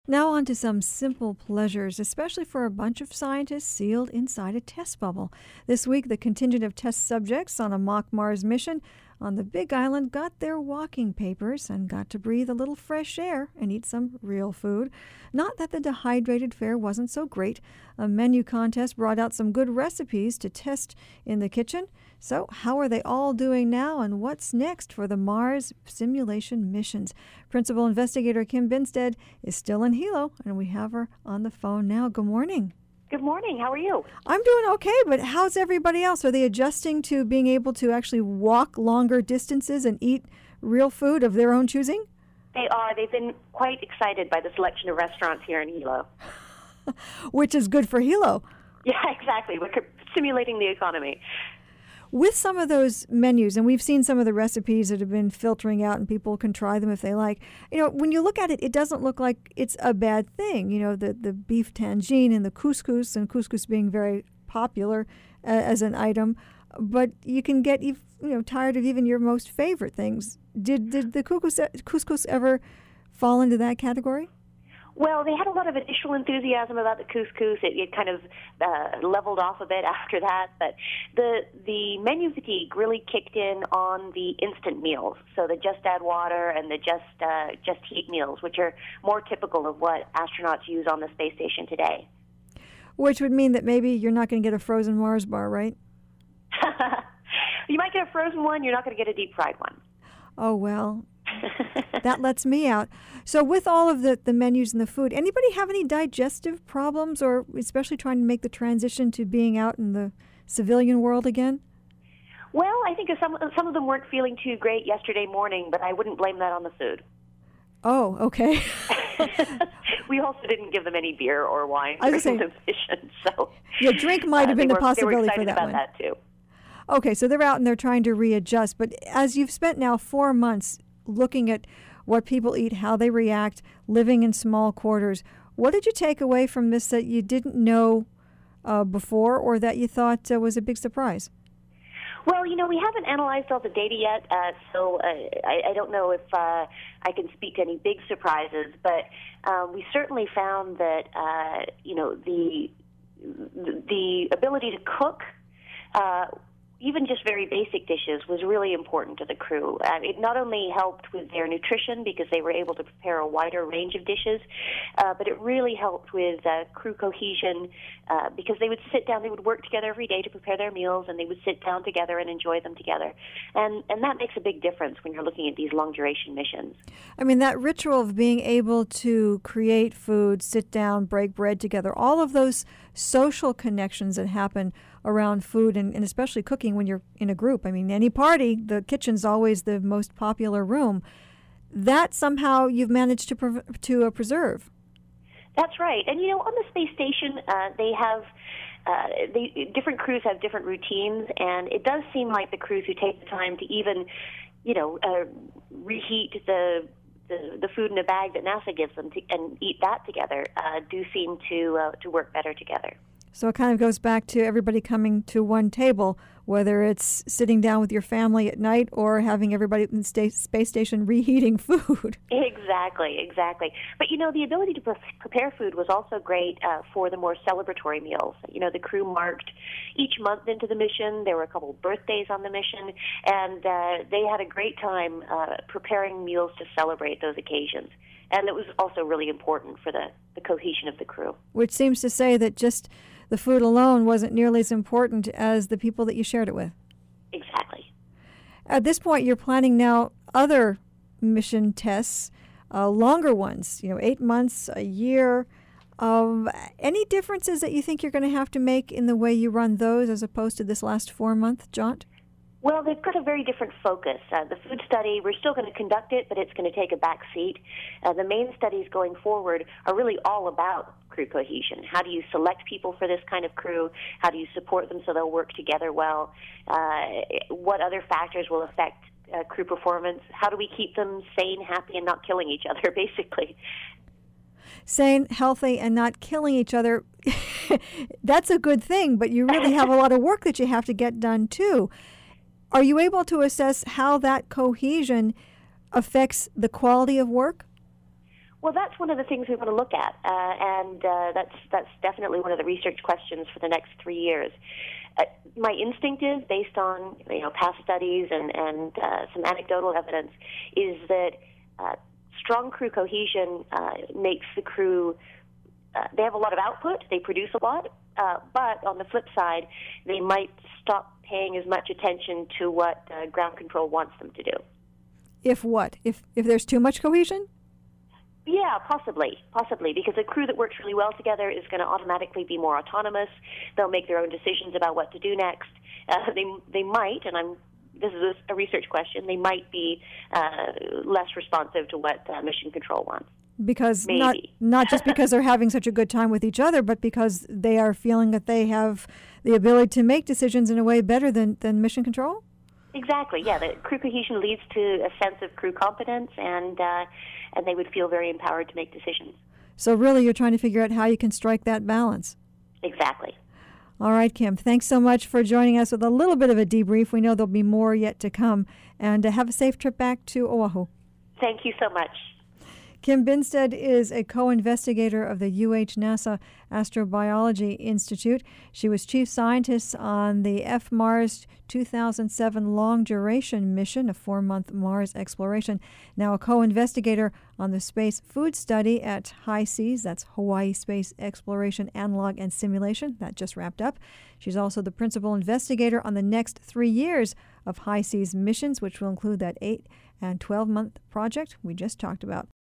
Now on to some simple pleasures, especially for a bunch of scientists sealed inside a test bubble. This week, the contingent of test subjects on a mock Mars mission on the Big Island got their walking papers and got to breathe a little fresh air and eat some real food. Not that the dehydrated fare wasn't so great. A menu contest brought out some good recipes to test in the kitchen. So how are they all doing now, and what's next for the Mars simulation missions? Principal Investigator Kim Binstead is still in Hilo, and we have her on the phone now. Good morning. Good morning. How are you? I'm doing okay, but how's everybody else? Are they adjusting to being able to actually walk longer distances and eat real food of their own choosing? They are. They've been quite excited by the selection of restaurants here in Hilo. Which is good for Hilo. Yeah, exactly. We're simulating the economy. With some of those menus, and we've seen some of the recipes that have been filtering out, and people can try them if they like. When you look at it, it doesn't look like it's a bad thing. The beef tangine and the couscous being very popular as an item. But you can get tired of even your most favorite things. Did the couscous ever fall into that category? Well, they had a lot of initial enthusiasm about the couscous. It kind of leveled off a bit after that. But the menu fatigue really kicked in on the instant meals. So the just add water and the just heat meals, which are more typical of what astronauts use on the space station today. Which would mean that maybe you're not going to get a frozen Mars bar, right? You might get a frozen one. You're not going to get a deep fried one. Oh, well. That lets me out. So with all of the menus and the food, anybody have any digestive problems, or especially trying to make the transition to being out in the civilian world again? Well, I think some of them weren't feeling too great yesterday morning, but I wouldn't blame that on the food. Oh, okay. We also didn't give them any beer or wine during the mission, so your drink might have been a possibility for that one. They were excited about that too. Okay, so they're out and they're trying to readjust. But as you've spent now 4 months looking at what people eat, how they react, living in small quarters, what did you take away from this that you didn't know before, or that you thought was a big surprise? Well, we haven't analyzed all the data yet, so I don't know if I can speak to any big surprises, but we certainly found that, the ability to cook, even just very basic dishes, was really important to the crew. It not only helped with their nutrition because they were able to prepare a wider range of dishes, but it really helped with crew cohesion because they would sit down, they would work together every day to prepare their meals, and they would sit down together and enjoy them together. And that makes a big difference when you're looking at these long-duration missions. I mean, that ritual of being able to create food, sit down, break bread together, all of those social connections that happen around food and especially cooking when you're in a group. I mean, any party, the kitchen's always the most popular room. That somehow you've managed to preserve. That's right. And, on the space station, they have different crews have different routines, and it does seem like the crews who take the time to even, reheat the food in a bag that NASA gives them and eat that together do seem to work better together. So it kind of goes back to everybody coming to one table, whether it's sitting down with your family at night or having everybody in the space station reheating food. Exactly. But, the ability to prepare food was also great for the more celebratory meals. The crew marked each month into the mission. There were a couple of birthdays on the mission, and they had a great time preparing meals to celebrate those occasions. And it was also really important for the cohesion of the crew. Which seems to say that just the food alone wasn't nearly as important as the people that you shared it with. Exactly. At this point, you're planning now other mission tests, longer ones, 8 months, a year. Any differences that you think you're going to have to make in the way you run those as opposed to this last 4-month jaunt? Well, they've got a very different focus. The food study, we're still going to conduct it, but it's going to take a back seat. The main studies going forward are really all about crew cohesion. How do you select people for this kind of crew? How do you support them so they'll work together well? What other factors will affect crew performance? How do we keep them sane, happy, and not killing each other, basically? Sane, healthy, and not killing each other, that's a good thing, but you really have a lot of work that you have to get done, too. Are you able to assess how that cohesion affects the quality of work? Well, that's one of the things we want to look at, and that's definitely one of the research questions for the next 3 years. My instinct is, based on past studies and some anecdotal evidence, is that strong crew cohesion makes the crew. They have a lot of output, they produce a lot, but on the flip side, they might stop paying as much attention to what ground control wants them to do. If what? If there's too much cohesion? Yeah, possibly, because a crew that works really well together is going to automatically be more autonomous. They'll make their own decisions about what to do next. They might, and this is a research question, they might be less responsive to what mission control wants. Because Maybe. not just because they're having such a good time with each other, but because they are feeling that they have the ability to make decisions in a way better than mission control? Exactly, yeah. The crew cohesion leads to a sense of crew competence, and they would feel very empowered to make decisions. So really you're trying to figure out how you can strike that balance. Exactly. All right, Kim, thanks so much for joining us with a little bit of a debrief. We know there'll be more yet to come. And have a safe trip back to Oahu. Thank you so much. Kim Binstead is a co-investigator of the UH-NASA Astrobiology Institute. She was chief scientist on the FMARS 2007 long-duration mission, a 4-month Mars exploration. Now a co-investigator on the Space Food Study at HI-SEAS, that's Hawaii Space Exploration Analog and Simulation, that just wrapped up. She's also the principal investigator on the next 3 years of HI-SEAS missions, which will include that 8- and 12-month project we just talked about.